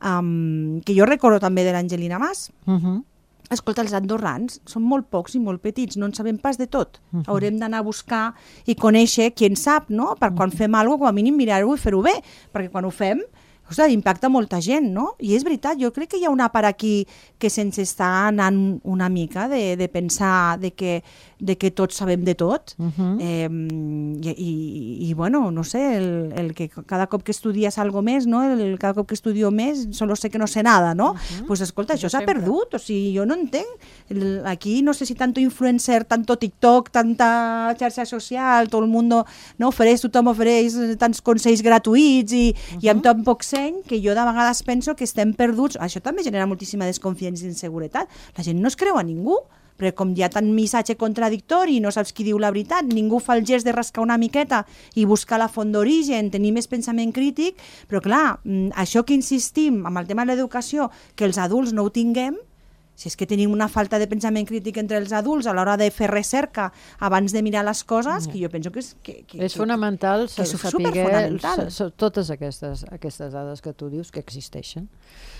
um, que jo recordo també de l'Angelina Mas. Uh-huh. Escolta, els andorrans són molt pocs i molt petits, no en sabem pas de tot. Uh-huh. Haurem d'anar a buscar i conèixer qui en sap, no? Per quan uh-huh. fem alguna cosa, com a mínim mirar-ho i fer-ho bé, perquè quan ho fem ostres, impacta molta gent, no? I és veritat, jo crec que hi ha una part aquí que se'ns està anant una mica de, de pensar de que, de que tots sabem de tot. Uh-huh. eh, i, i, I, bueno, no sé, el, el que cada cop que estudies algo més, no? El, cada cop que estudio més, solo sé que no sé nada, no? Uh-huh. Pues escolta, això s'ha perdut, o sigui, jo no entenc. El, aquí no sé si tanto influencer, tanto TikTok, tanta xarxa social, tot el mundo, no? Ofereix, tothom ofereix tants consells gratuïts i, uh-huh. i amb tan poc que jo de vegades penso que estem perduts. Això també genera moltíssima desconfiança i inseguretat. La gent no es creu a ningú, perquè com hi ha tant missatge contradictori i no saps qui diu la veritat, ningú fa el gest de rascar una miqueta i buscar la font d'origen, tenir més pensament crític, però clar, això que insistim amb el tema de l'educació, que els adults no ho tinguem, si és que tenim una falta de pensament crític entre els adults a l'hora de fer recerca abans de mirar les coses, que jo penso que és... Que, que, és fonamental que, que saber totes aquestes, aquestes dades que tu dius que existeixen.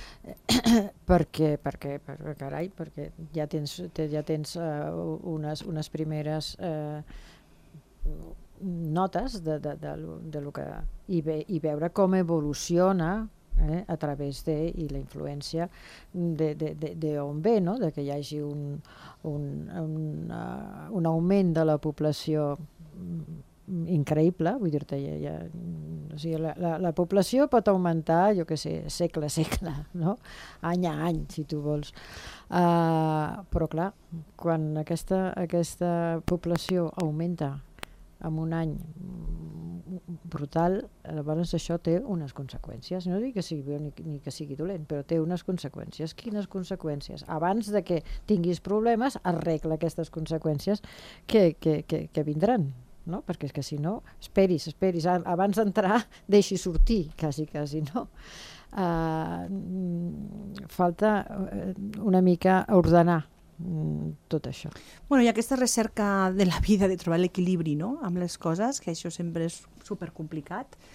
perquè, perquè, perquè, carai, perquè ja tens, ja tens uh, unes, unes primeres uh, notes de, de, de, de lo que... I, ve, i veure com evoluciona Eh, a través de, i la influència de, de, de, de on ve, no? De que hi hagi un, un, un, uh, un augment de la població increïble, vull dir-te, ja, ja, o sigui, la, la, la població pot augmentar, jo què sé, segle a segle, no? Any a any, si tu vols. Uh, però clar, quan aquesta, aquesta població augmenta en un any brutal, llavors això té unes conseqüències. No dic que sigui bé ni, ni que sigui dolent, però té unes conseqüències. Quines conseqüències? Abans de que tinguis problemes, arregla aquestes conseqüències que, que, que, que vindran. No? Perquè és que si no, esperis, esperis, abans d'entrar deixi sortir, quasi, quasi, no? Uh, falta una mica ordenar tot això. Bueno, hi ha aquesta recerca de la vida, de trobar l'equilibri, no?, amb les coses, que això sempre és supercomplicat,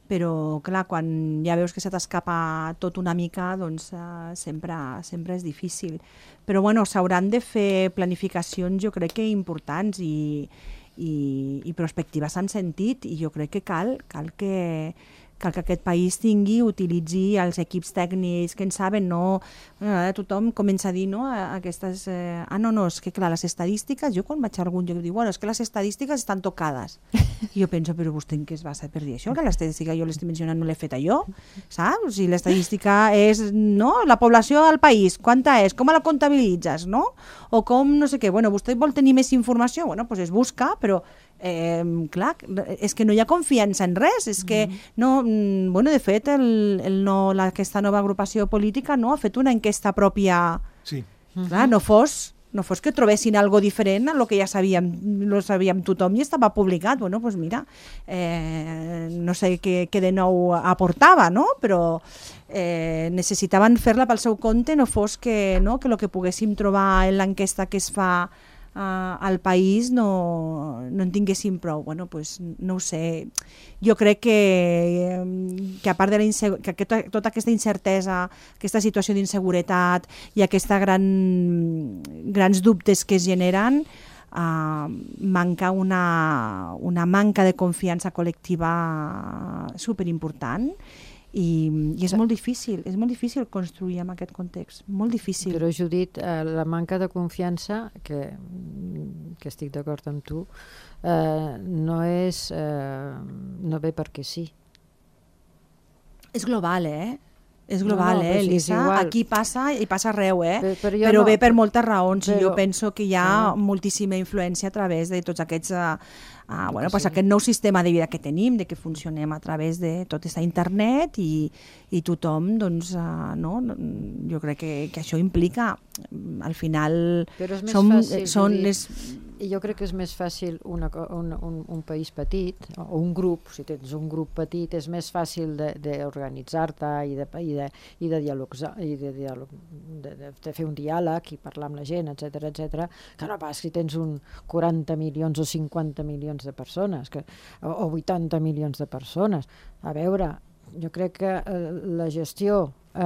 però clar, quan ja veus que se t'escapa tot una mica, doncs uh, sempre, sempre és difícil. Però bueno, s'hauran de fer planificacions, jo crec que importants i, i, i perspectives en sentit, i jo crec que cal, cal que cal que aquest país tingui, utilitzi els equips tècnics que en saben, no... Bueno, ara tothom comença a dir, no?, aquestes... Eh, ah, no, no, és que clar, les estadístiques, jo quan vaig a algun lloc dic, bueno, és que les estadístiques estan tocades. I jo penso, però vostè en què es basa per dir això? Que l'estadística jo l'estic mencionant no l'he feta jo, saps? Si l'estadística és, no?, la població al país, quanta és, com la comptabilitzes, no? O com, no sé què, bueno, vostè vol tenir més informació? Bueno, doncs es busca, però... Eh, clar, és que no hi ha confiança en res, és que no, bueno, de fet el, el no, la, aquesta nova agrupació política no ha fet una enquesta pròpia, sí. Clar, no fos no fos que trobessin algo diferent a lo que ja sabíem, lo sabíem tothom i estava publicat. Bueno, doncs mira, eh, no sé què, què de nou aportava, no? Però eh, necessitaven fer-la pel seu compte, no fos que, no, que el que poguéssim trobar en l'enquesta que es fa Uh, al país no, no en tinguéssim prou. Bueno, pues, no ho sé. Jo crec que, que a part de la insegu- que aquesta, tota aquesta incertesa, aquesta situació d'inseguretat i aquesta gran, grans dubtes que es generen, uh, manca una, una manca de confiança col·lectiva superimportant. I, i és molt difícil, és molt difícil construir en aquest context, molt difícil. Però Judit, eh, la manca de confiança, que, que estic d'acord amb tu, eh, no és, eh, no ve perquè sí. És global, eh? És global, no, no, eh, Elisa? Aquí passa i passa arreu, eh? Però, però, però no, ve per moltes raons. però, jo penso que hi ha no. moltíssima influència a través de tots aquests... Uh, uh, bueno, pues sí. aquest nou sistema de vida que tenim, de que funcionem a través de tot aquesta internet i, i tothom, doncs, uh, no? Jo crec que, que això implica, al final... Però és més som, fàcil, són dir, les... jo crec que és més fàcil una, un, un, un país petit, o un grup, si tens un grup petit, és més fàcil d'organitzar-te i de, i de, i de dialogar, i de, dialog, de, de, de fer un diàleg i parlar amb la gent, etcètera, etcètera, que no pas si tens un quaranta milions o cinquanta milions de persones, que, o, o vuitanta milions de persones. A veure, jo crec que eh, la gestió eh,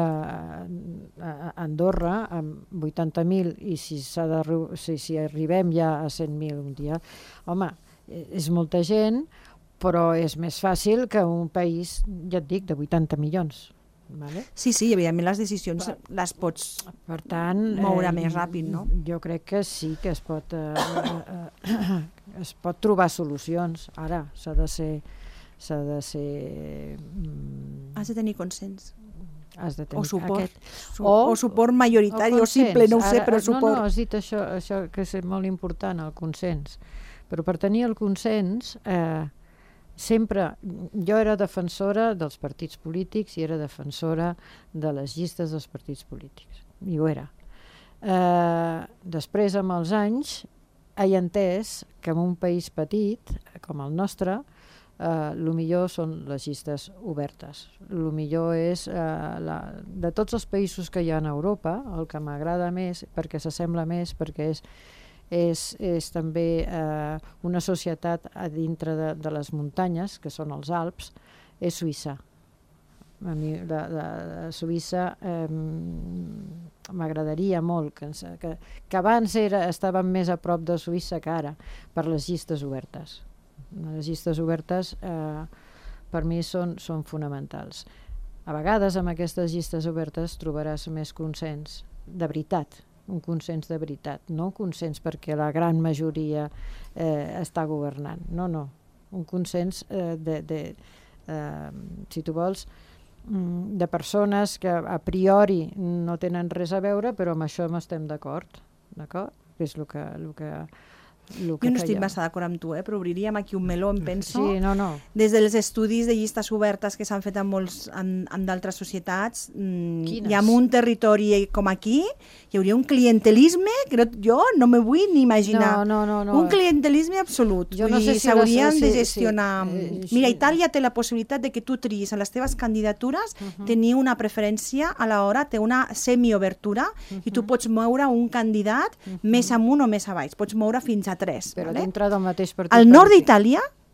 a Andorra amb vuitanta mil i si, s'ha de, si, si arribem ja a cent mil un dia, home, és molta gent, però és més fàcil que un país, ja et dic, de vuitanta milions. Vale? Sí, sí, evidentment les decisions per, les pots per tant, moure eh, més ràpid, no? Jo crec que sí que es pot, eh, eh, es pot trobar solucions. Ara s'ha de ser... S'ha de ser... Mm, has de tenir consens. Has de tenir o suport. Aquest, o, o suport majoritari o, o simple, no ho sé, però suport. No, no, has dit això, això que és molt important, el consens. Però per tenir el consens... Eh, sempre, jo era defensora dels partits polítics i era defensora de les llistes dels partits polítics, i ho era. Eh, després, amb els anys, he entès que en un país petit, com el nostre, eh, el millor són les llistes obertes. El millor és, eh, la, de tots els països que hi ha a Europa, el que m'agrada més, perquè s'assembla més, perquè és És, és també eh, una societat a dintre de, de les muntanyes, que són els Alps, és Suïssa. A mi de, de, de Suïssa eh, m'agradaria molt, que, que, que abans era, estàvem més a prop de Suïssa que ara, per les llistes obertes. Les llistes obertes eh, per mi són, són fonamentals. A vegades amb aquestes llistes obertes trobaràs més consens, de veritat, un consens de veritat, no un consens perquè la gran majoria eh, està governant, no, no, un consens eh, de, de eh, si tu vols, de persones que a priori no tenen res a veure, però amb això estem d'acord, d'acord? Que és el que... El que jo no estic massa d'acord amb tu, eh? Però obriríem aquí un meló, em penso. Sí, no, no. Des dels estudis de llistes obertes que s'han fet en molts en, en d'altres societats, mmm, i en un territori com aquí hi hauria un clientelisme que no, jo no me vull ni imaginar. No, no, no, no. Un clientelisme absolut. Jo no sé si s'haurien les, de sí, gestionar. Sí, eh, Mira, sí. Itàlia té la possibilitat de que tu triïs en les teves candidatures uh -huh. tenir una preferència a l'hora, té una semiobertura uh -huh. i tu pots moure un candidat uh -huh. més amunt o més avall. Pots moure fins a tres. Però vale? dintre del mateix partit. Al nord d'Itàlia,